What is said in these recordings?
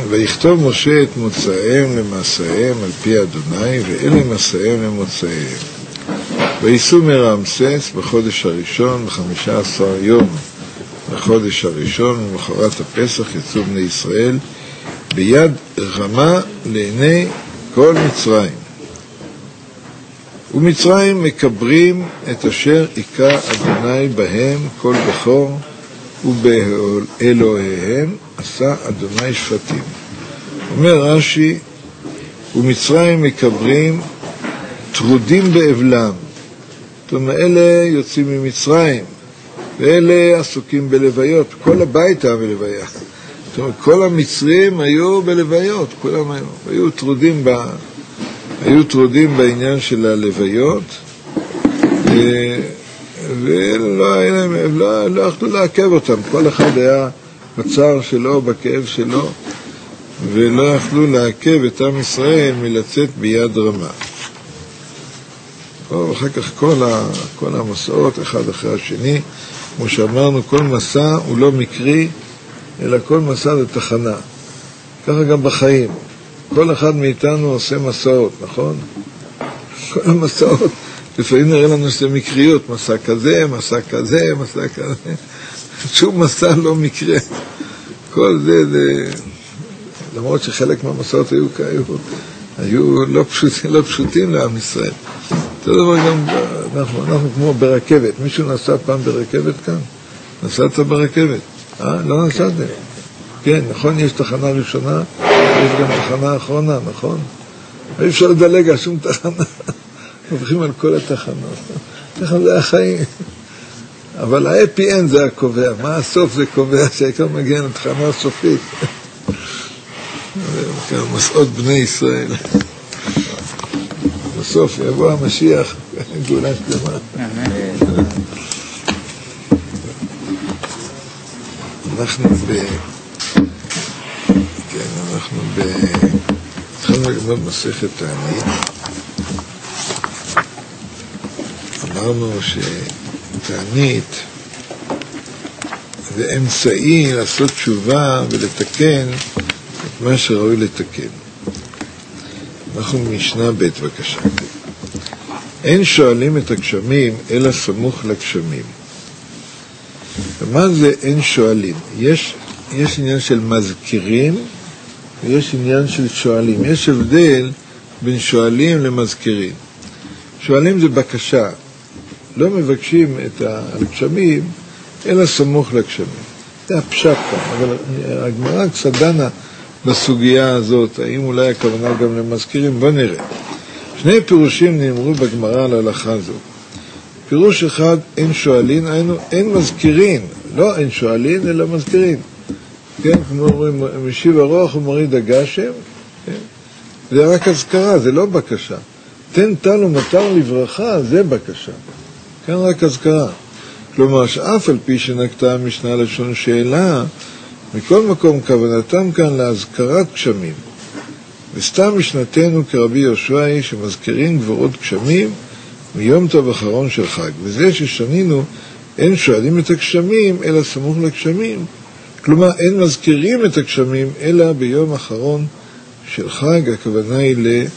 ויכתוב משה את מוצאיהם למעשיהם על פי אדוני, ואלה מסעיהם למוצאיהם. וייסעו מרעמסס בחודש הראשון, 15 יום בחודש הראשון, ומחרת הפסח יצאו בני ישראל ביד רמה לעיני כל מצרים. ומצרים מקברים את אשר היכה אדוני בהם כל בכור, ובאלוהיהם עשה אדוני שפטים. אומר רש"י, ומצרים מקברים טרודים באבלם. זאת אומרת, אלה יוצאים ממצרים, ואלה עסוקים בלוויות. כל הבית היה בלוויה. זאת אומרת, כל המצרים היו בלוויות, כולם היו טרודים בעניין של הלוויות, ולא יכלו לעכב אותם. כל אחד היה בצער שלו, בכאב שלו, ולא יכלו לעכב את עם ישראל מלצאת ביד רמה. ואחר כך כל המסעות, אחד אחרי השני, כמו שאמרנו, כל מסע הוא לא מקרי, אלא כל מסע זה תחנה. ככה גם בחיים. כל אחד מאיתנו עושה מסעות, נכון? כל המסעות, לפעמים נראה לנו שזה מקריות, מסע כזה, מסע כזה, מסע כזה. שום מסע לא מקרה. כל זה, למרות שחלק מהמסעות היו לא פשוטים לעם ישראל. אותו דבר גם, אנחנו כמו ברכבת. מישהו נסע פעם ברכבת כאן? נסעת ברכבת? לא נסעתם? כן, נכון, יש תחנה ראשונה, יש גם תחנה אחרונה, נכון? אי אפשר לדלג על שום תחנה. הולכים על כל התחנות. ככה זה החיים. אבל ה-happy end זה הקובע. מה הסוף זה קובע שהעיקר מגיע לתחנה הסופית. מסעות בני ישראל. בסוף יבוא המשיח, גאולה שלמה. אנחנו התחלנו לגמרי מסכת תענית. אמרנו שתענית זה אמצעי לעשות תשובה ולתקן את מה שראוי לתקן. אנחנו משנה ב' בבקשה. אין שואלים את הגשמים אלא סמוך לגשמים. ומה זה אין שואלים? יש עניין של מזכירים ויש עניין של שואלים. יש הבדל בין שואלים למזכירים. שואלים זה בקשה. לא מבקשים את הגשמים אלא סמוך לגשמים. זה הפשט כאן, אבל הגמרא קצת דנה בסוגיה הזאת, האם אולי הכוונה גם למזכירים? בוא נראה. שני פירושים נאמרו בגמרא על ההלכה הזו. פירוש אחד, אין שואלין, אין מזכירים, לא אין שואלין, אלא מזכירים. כן, כמו אומרים, משיב הרוח ומוריד הגשם, כן? זה רק הזכרה, זה לא בקשה. תן טל ומטר לברכה, זה בקשה. כן, רק הזכרה. כלומר, שאף על פי שנקטה המשנה לשון שאלה, מכל מקום כוונתם כאן להזכרת גשמים. וסתם משנתנו כרבי יהושע היא שמזכירים גבורות גשמים מיום טוב אחרון של חג. וזה ששנינו אין שואלים את הגשמים אלא סמוך לגשמים. כלומר, אין מזכירים את הגשמים אלא ביום אחרון של חג, הכוונה היא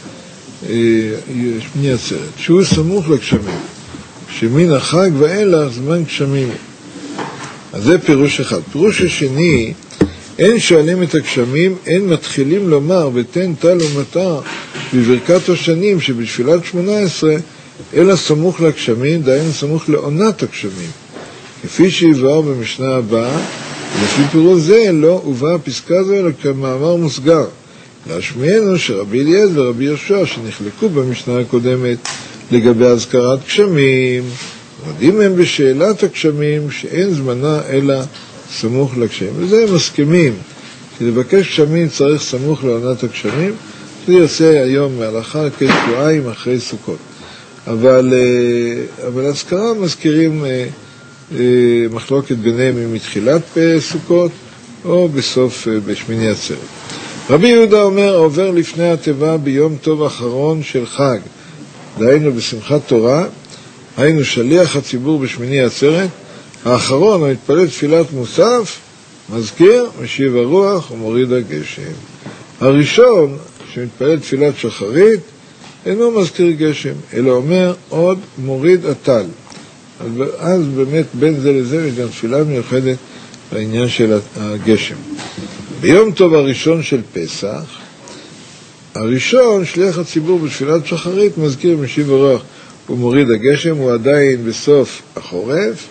לשמיני עצרת, שהוא סמוך לגשמים. שמן החג ואילך זמן גשמים. אז זה פירוש אחד. פירוש השני, אין שואלים את הגשמים, אין מתחילים לומר ותן טל ומטר בברכת השנים שבתפילת 18, אלא סמוך לגשמים, דהיינו סמוך לעונת הגשמים. כפי שיבואר במשנה הבאה, לפי פירוש זה לא הובאה פסקה זו אלא כמאמר מוסגר. להשמיענו שרבי אליעזר ורבי יהושע שנחלקו במשנה הקודמת לגבי הזכרת גשמים, מודים הם בשאלת הגשמים שאין זמנה אלא סמוך לגשמים. וזה הם מסכימים, שלבקש גשמים צריך סמוך לעונת הגשמים, זה יוצא היום מהלכה כשבועיים אחרי סוכות. אבל הזכרה מזכירים מחלוקת ביניהם אם מתחילת סוכות או בסוף בשמיני עצרת. רבי יהודה אומר, עובר לפני התיבה ביום טוב אחרון של חג, דהיינו בשמחת תורה, היינו שליח הציבור בשמיני עצרת, האחרון המתפלל תפילת מוסף, מזכיר, משיב הרוח ומוריד הגשם. הראשון שמתפלל תפילת שחרית אינו מזכיר גשם, אלא אומר עוד מוריד הטל. אז באמת בין זה לזה יש גם תפילה מיוחדת לעניין של הגשם. ביום טוב הראשון של פסח, הראשון שליח הציבור בתפילת שחרית מזכיר משיב הרוח ומוריד הגשם, הוא עדיין בסוף החורף.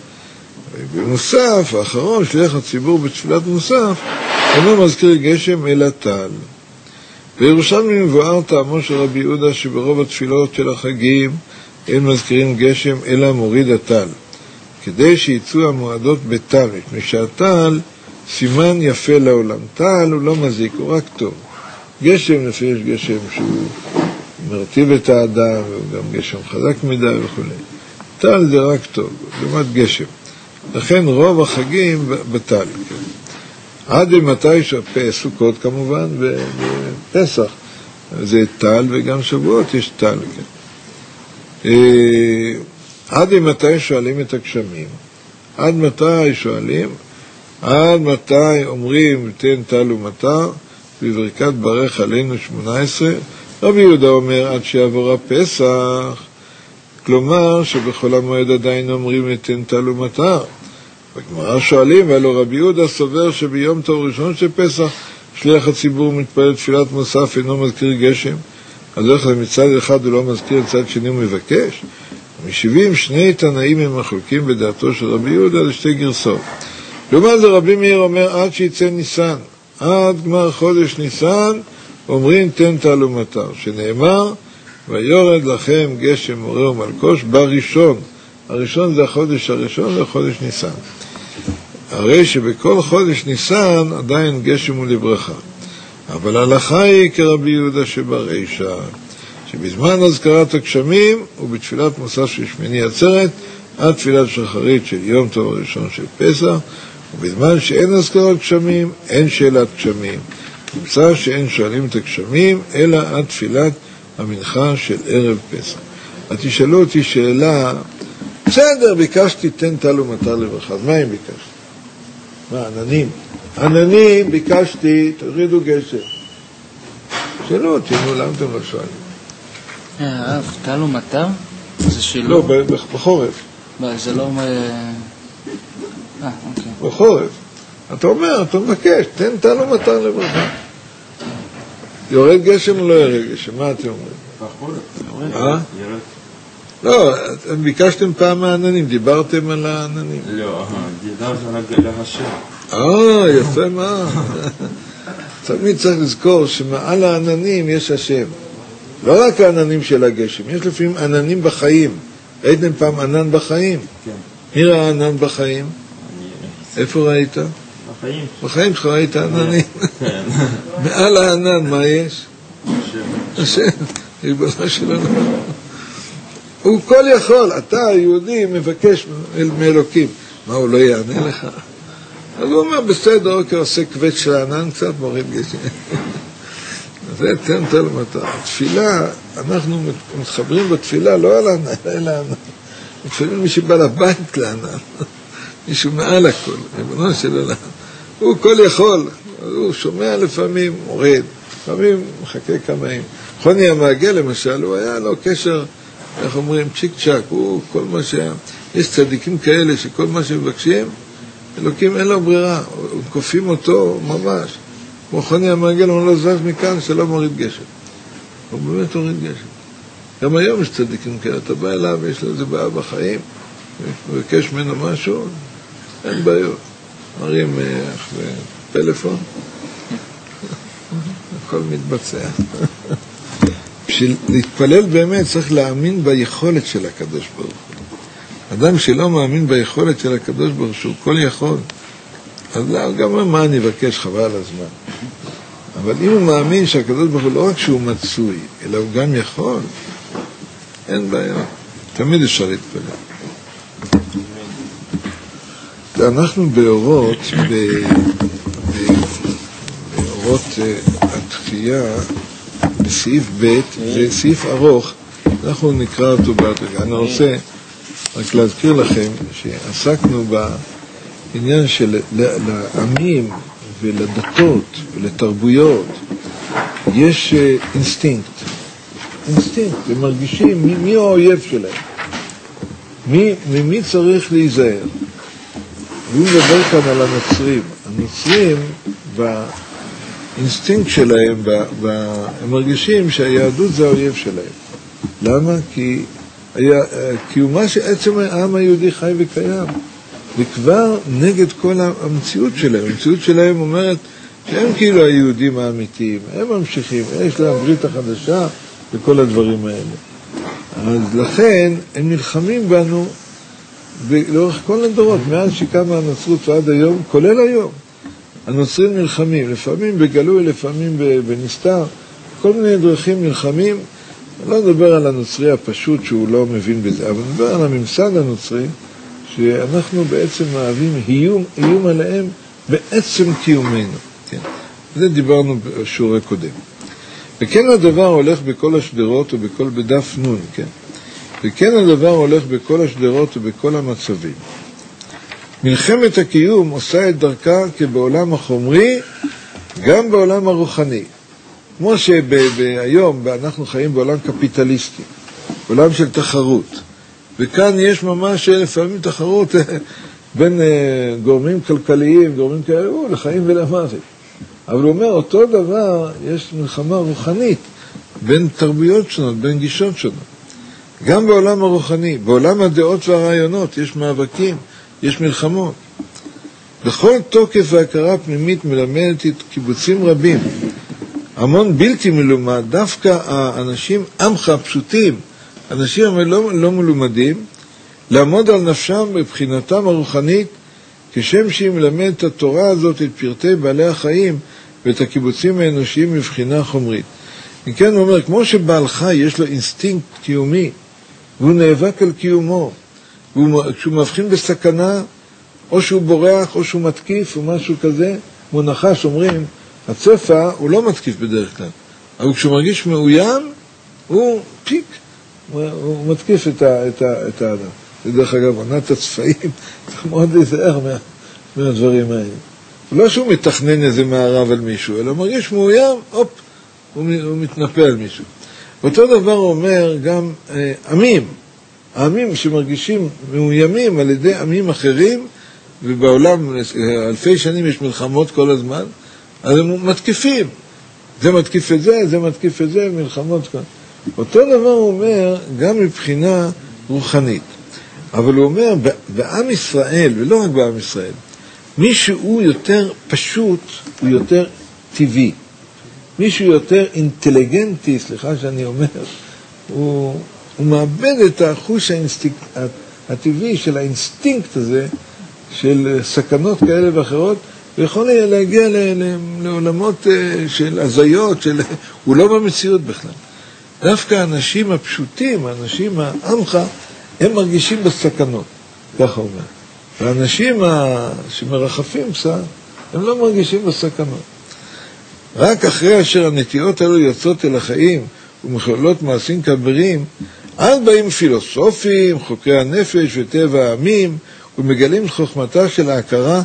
במוסף האחרון שליח הציבור בתפילת מוסף אינו מזכיר גשם אלא טל. בירושלמי מבואר טעמו של רבי יהודה שברוב התפילות של החגים אין מזכירים גשם אלא מוריד הטל, כדי שיצאו המועדות בטל, מפני שהטל סימן יפה לעולם. טל הוא לא מזיק, הוא רק טוב. גשם, לפי יש גשם שהוא מרטיב את האדם, והוא גם גשם חזק מדי וכו'. טל זה רק טוב, לעומת גשם. לכן רוב החגים בטל. כן. עד מתי סוכות כמובן, ופסח זה טל, וגם שבועות יש טל. כן. עד מתי שואלים את הגשמים? עד מתי שואלים? עד מתי אומרים תן טל ומטר, בברכת ברך עלינו 18, רבי יהודה אומר עד שיעבור הפסח, כלומר שבכל המועד עדיין אומרים תן טל ומטר. בגמרא שואלים, והלא רבי יהודה סובר שביום טוב ראשון של פסח שליח הציבור מתפלל תפילת מוסף אינו מזכיר גשם, אז איך מצד אחד הוא לא מזכיר, מצד שני הוא מבקש. משיבים שני תנאים הם מחלוקים בדעתו של רבי יהודה לשתי גרסות. לעומת זה רבי מאיר אומר עד שיצא ניסן, עד גמר חודש ניסן אומרים תן טל ומטר, שנאמר ויורד לכם גשם מורה ומלקוש בראשון. הראשון זה החודש הראשון, זה חודש ניסן. הרי שבכל חודש ניסן עדיין גשם הוא לברכה. אבל ההלכה היא כרבי יהודה שברישא, שבזמן הזכרת הגשמים ובתפילת מוסף של שמיני עצרת עד תפילת שחרית של יום טוב הראשון של פסח, ובזמן שאין הזכרת גשמים אין שאלת גשמים. נמצא שאין שואלים את הגשמים אלא עד תפילת המנחה של ערב פסח. אז תשאלו אותי שאלה, בסדר, ביקשתי תן טל ומטר לברכה, אז מה אם ביקשתי? מה, עננים? עננים ביקשתי, תורידו גשם. שאלו אותי, נו, למה אתם לא שואלים? הרב, טל ומטר? זה שלא? לא, בחורף. זה לא... אוקיי. בחורף. אתה אומר, אתה מבקש, תן טל ומטר לברכה. יורד גשם או לא יורד גשם? מה אתם אומרים? בחורף. יורד. לא, ביקשתם פעם מהעננים, דיברתם על העננים. לא, דיברתם על השם. יפה מה. תמיד צריך לזכור שמעל העננים יש השם. לא רק העננים של הגשם, יש לפעמים עננים בחיים. ראיתם פעם ענן בחיים? כן. מי ראה ענן בחיים? איפה ראית? בחיים. בחיים שלך ראית עננים. כן. מעל הענן מה יש? השם. ריבונו של עולם. הוא כל יכול, אתה היהודי מבקש מאלוקים. מה, הוא לא יענה לך? אז הוא אומר, בסדר, אוקיי, עושה כבד של הענן קצת, מוריד גשם. זה תן טל ומטר. תפילה, אנחנו מתחברים בתפילה לא על הענן, אלא הענן. מתפללים מישהו בא לבית לענן. מישהו מעל הכל, ריבונו של עולם. הוא כל יכול, הוא שומע לפעמים, מוריד. לפעמים מחכה כמה ימים. חוני המעגל למשל, הוא היה לו קשר, איך אומרים, צ'יק צ'ק, הוא כל מה שהיה. יש צדיקים כאלה שכל מה שמבקשים, אלוקים אין לו ברירה, הם קופים אותו ממש. כמו חוני המעגל, הוא לא זז מכאן שלא מוריד גשם. הוא באמת מוריד גשם. גם היום יש צדיקים כאלה, אתה בא אליו, יש לו איזה בעיה בחיים, מבקש ממנו משהו, אין בעיות. מראים פלאפון, הכל מתבצע. בשביל להתפלל באמת צריך להאמין ביכולת של הקדוש ברוך הוא. אדם שלא מאמין ביכולת של הקדוש ברוך הוא, כל יכול, אז לא, גם מה אני אבקש, חבל על הזמן. אבל אם הוא מאמין שהקדוש ברוך הוא לא רק שהוא מצוי, אלא הוא גם יכול, אין בעיה. תמיד אפשר להתפלל. אנחנו באורות, באורות התחייה, בסעיף ב', זה סעיף ארוך, אנחנו נקרא אותו בהדרגה. אני רוצה רק להזכיר לכם שעסקנו עניין של לעמים ולדתות ולתרבויות יש אינסטינקט. הם מרגישים מי האויב שלהם, ממי צריך להיזהר. והוא מדבר כאן על הנוצרים. הנוצרים באינסטינקט שלהם, הם מרגישים שהיהדות זה האויב שלהם. למה? כי קיומה שעצם העם היהודי חי וקיים, וכבר נגד כל המציאות שלהם. המציאות שלהם אומרת שהם כאילו היהודים האמיתיים, הם ממשיכים, יש להם ברית החדשה וכל הדברים האלה. אז לכן הם נלחמים בנו לאורך כל הדורות, מאז שקמה הנצרות ועד היום, כולל היום. הנוצרים נלחמים, לפעמים בגלוי, לפעמים בנסתר, כל מיני דרכים נלחמים. אני לא מדבר על הנוצרי הפשוט שהוא לא מבין בזה, אבל מדבר על הממסד הנוצרי, שאנחנו בעצם מהווים איום עליהם בעצם קיומנו. כן? זה דיברנו בשיעורי קודם. וכן הדבר הולך בכל השדרות בדף נון, כן? וכן הדבר הולך בכל השדרות ובכל המצבים. מלחמת הקיום עושה את דרכה כבעולם החומרי, גם בעולם הרוחני. כמו שהיום אנחנו חיים בעולם קפיטליסטי, בעולם של תחרות. וכאן יש ממש לפעמים תחרות בין גורמים כלכליים, גורמים כאלה, לחיים ולמוות. אבל הוא אומר, אותו דבר, יש מלחמה רוחנית בין תרבויות שונות, בין גישות שונות. גם בעולם הרוחני, בעולם הדעות והרעיונות, יש מאבקים, יש מלחמות. בכל תוקף והכרה פנימית מלמדת את קיבוצים רבים. המון בלתי מלומד, דווקא האנשים עמך הפשוטים, אנשים לא מלומדים, לעמוד על נפשם בבחינתם הרוחנית, כשם שהיא מלמדת את התורה הזאת, את פרטי בעלי החיים, ואת הקיבוצים האנושיים מבחינה חומרית. מכן הוא אומר, כמו שבעל חי יש לו אינסטינקט קיומי, והוא נאבק על קיומו, כשהוא מבחין בסכנה, או שהוא בורח, או שהוא מתקיף, או משהו כזה, כמו נחש אומרים, הצפה הוא לא מתקיף בדרך כלל, אבל כשהוא מרגיש מאוים, הוא פיק, הוא מתקיף את האדם. דרך אגב, עונת הצפעים, צריך מאוד להיזהר מהדברים האלה. לא שהוא מתכנן איזה מערב על מישהו, אלא מרגיש מאוים, הופ, הוא מתנפל על מישהו. אותו דבר אומר גם עמים שמרגישים מאוימים על ידי עמים אחרים, ובעולם אלפי שנים יש מלחמות כל הזמן, אז הם מתקיפים. זה מתקיף את זה, זה מתקיף את זה, מלחמות כאן. אותו דבר הוא אומר גם מבחינה רוחנית. אבל הוא אומר, בעם ישראל, ולא רק בעם ישראל, מי שהוא יותר פשוט, הוא יותר טבעי. מי שהוא יותר אינטליגנטי, סליחה שאני אומר, הוא מאבד את החוש הטבעי של האינסטינקט הזה, של סכנות כאלה ואחרות, ויכול להגיע לעולמות של הזיות, הוא לא במציאות בכלל. דווקא האנשים הפשוטים, האנשים העמך, הם מרגישים בסכנות, ככה אומר. והאנשים שמרחפים קצת, הם לא מרגישים בסכנות. רק אחרי אשר הנטיות האלו יוצאות אל החיים ומכללות מעשים כבירים, אז באים פילוסופים, חוקרי הנפש וטבע העמים, ומגלים את חוכמתה של ההכרה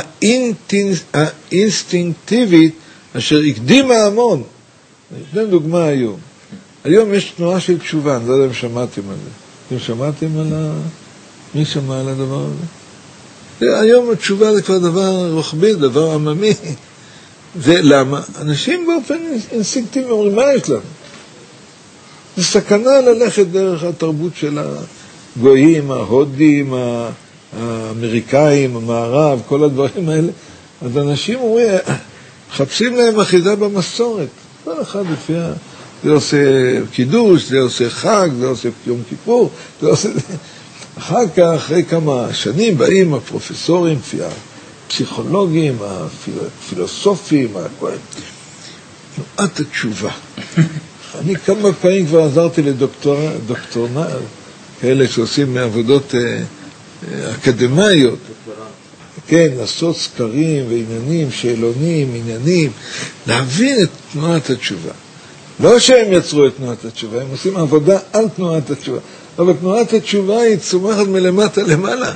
האינסטינקטיבית אשר הקדימה המון. אני אתן דוגמה היום. היום יש תנועה של תשובה, אני לא יודע אם שמעתם על זה. אתם שמעתם מי שמע על הדבר הזה? היום התשובה זה כבר דבר רוחבי, דבר עממי. זה למה? אנשים באופן אינסטינקטיבי אומרים, מה יש לנו? זה סכנה ללכת דרך התרבות של הגויים, ההודים, האמריקאים, המערב, כל הדברים האלה. אז אנשים אומרים, מחפשים להם אחיזה במסורת. כל אחד לפי זה עושה קידוש, זה עושה חג, זה עושה יום כיפור, זה עושה... אחר כך, אחרי כמה שנים, באים הפרופסורים, הפסיכולוגים, הפילוסופים, תנועת התשובה. אני כמה פעמים כבר עזרתי לדוקטורנט, כאלה שעושים מעבודות אקדמיות. כן, לעשות סקרים ועניינים, שאלונים, עניינים, להבין את תנועת התשובה. לא שהם יצרו את תנועת התשובה, הם עושים עבודה על תנועת התשובה. אבל תנועת התשובה היא צומחת מלמטה למעלה.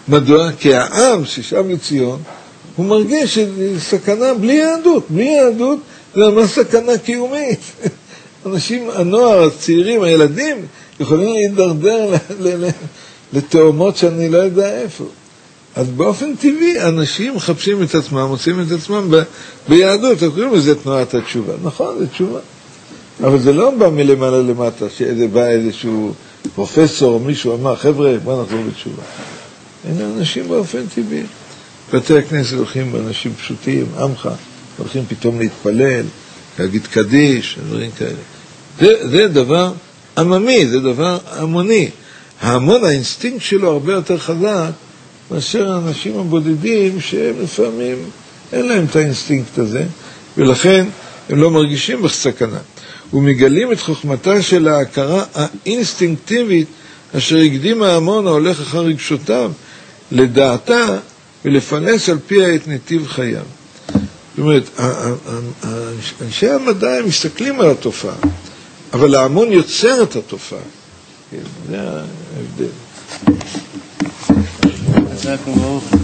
מדוע? כי העם ששב לציון, הוא מרגיש סכנה בלי יהדות. בלי יהדות זה ממש סכנה קיומית. אנשים, הנוער, הצעירים, הילדים, יכולים להידרדר לתאומות שאני לא יודע איפה. אז באופן טבעי, אנשים מחפשים את עצמם, מוצאים את עצמם ביהדות, קוראים לזה תנועת התשובה. נכון, זה תשובה. אבל זה לא בא מלמעלה למטה, שזה בא איזשהו פרופסור או מישהו אמר, חבר'ה, בוא נחזור בתשובה. אין אנשים באופן טבעי. בתי הכנסת הולכים באנשים פשוטים, עמך, הולכים פתאום להתפלל, להגיד קדיש, דברים כאלה. זה דבר עממי, זה דבר המוני. ההמון, האינסטינקט שלו הרבה יותר חזק, מאשר האנשים הבודדים שהם לפעמים אין להם את האינסטינקט הזה, ולכן הם לא מרגישים בסכנה. ומגלים את חוכמתה של ההכרה האינסטינקטיבית, אשר הקדים ההמון ההולך אחר רגשותיו, לדעתה ולפלס על פיה את נתיב חייו. זאת אומרת, אנשי המדע הם מסתכלים על התופעה, אבל ההמון יוצר את התופעה. זה ההבדל. חזק וברוך.